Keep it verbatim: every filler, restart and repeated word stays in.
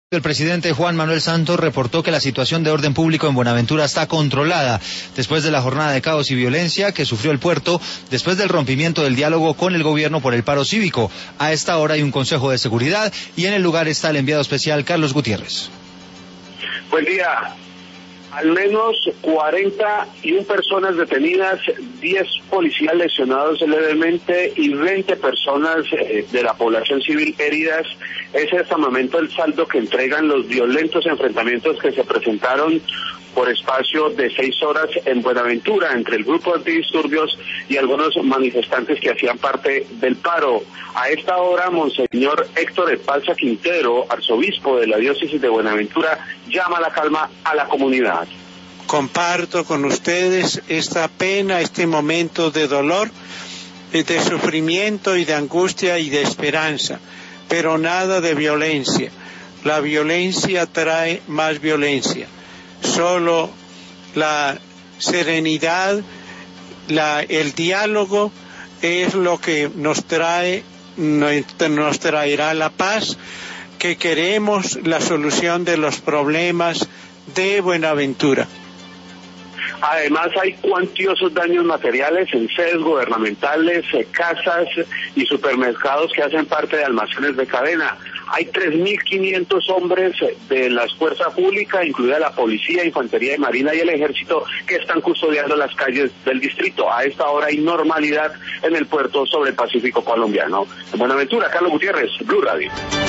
El presidente Juan Manuel Santos reportó que la situación de orden público en Buenaventura está controlada después de la jornada de caos y violencia que sufrió el puerto después del rompimiento del diálogo con el gobierno por el paro cívico. A esta hora hay un consejo de seguridad y en el lugar está el enviado especial Carlos Gutiérrez. Buen día. Al menos cuarenta y una personas detenidas, diez policías lesionados levemente y veinte personas eh, de la población civil heridas. Es hasta el momento el saldo que entregan los violentos enfrentamientos que se presentaron por espacio de seis horas en Buenaventura entre el grupo antidisturbios y algunos manifestantes que hacían parte del paro. A esta hora, Monseñor Héctor Espalza Quintero, arzobispo de la diócesis de Buenaventura, llama a la calma a la comunidad. Comparto con ustedes esta pena, este momento de dolor, de sufrimiento y de angustia y de esperanza, pero nada de violencia. La violencia trae más violencia. Solo la serenidad, la, el diálogo es lo que nos trae, nos traerá la paz, que queremos la solución de los problemas de Buenaventura. Además hay cuantiosos daños materiales en sedes gubernamentales, casas y supermercados que hacen parte de almacenes de cadena. Hay tres mil quinientos hombres de las fuerzas públicas, incluida la policía, infantería de marina y el ejército, que están custodiando las calles del distrito. A esta hora hay normalidad en el puerto sobre el Pacífico colombiano. En Buenaventura, Carlos Gutiérrez, Blue Radio.